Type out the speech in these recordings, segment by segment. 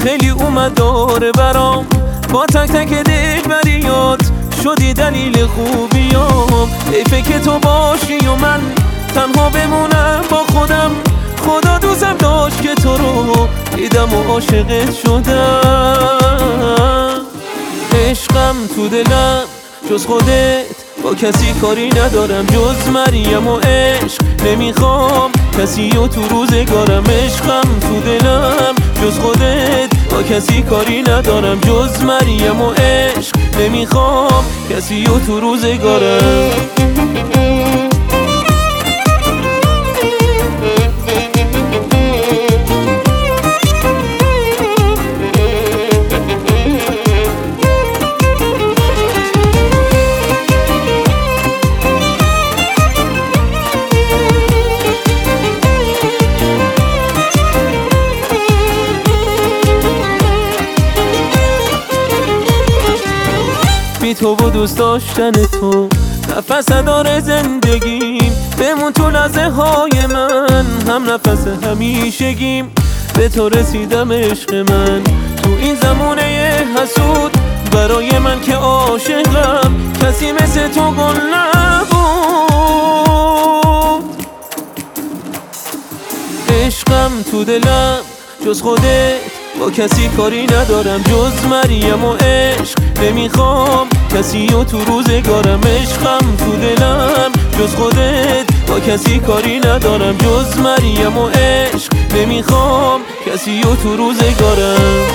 خیلی اومد داره برام، با تک تک دلبریات شدی دلیل خوبیام. حیفه که تو باشی و من تنها بمونم با خودم، خدا دوستم داشت که تو رو دیدم و عاشقت شدم. عشقم تو دلم جز خودت با کسی کاری ندارم، جز مریم و عشق نمیخوام کسی و تو روزگارم. عشقم تو دلم جز خودت با کسی کاری ندارم، جز مریم و عشق نمیخوام کسی و تو روزگارم. بی تو و دوست داشتن تو نفس داره زندگیم، بمون تو لحظه های من هم نفس همیشگیم. به تو رسیدم عشق من تو این زمونه حسود، برای من که عاشقم کسی مثل تو گل نبود. عشقم تو دلم جز خودت با کسی کاری ندارم، جز مریم و عشق نمیخوام کسی و تو روزگارم. عشقم تو دلم جز خودت با کسی کاری ندارم، جز مریم و عشق نمیخوام کسی و تو روزگارم.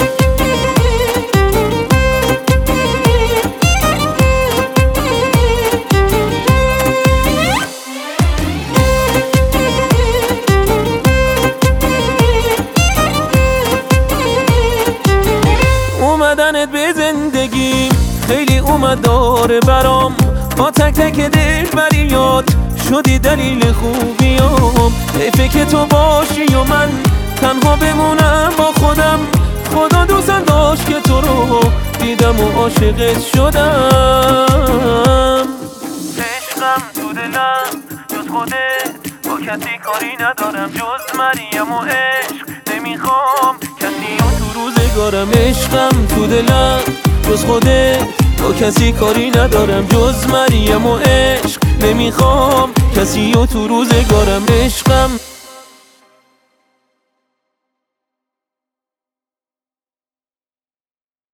اومدنت به زندگی خیلی اومد داره برام، با تک تک دلبریات شدی دلیل خوبیام. حیفه که تو باشی و من تنها بمونم با خودم، خدا دوستم داشت که تو رو دیدم و عاشقت شدم. عشقم تو دلم جز خودت با کسی کاری ندارم، جز مریم و عشق نمیخوام کسی و تو روزگارم. عشقم تو دلم جز خودت با کسی کاری ندارم، جز مریم و عشق نمیخوام کسی و تو روزگارم. عشقم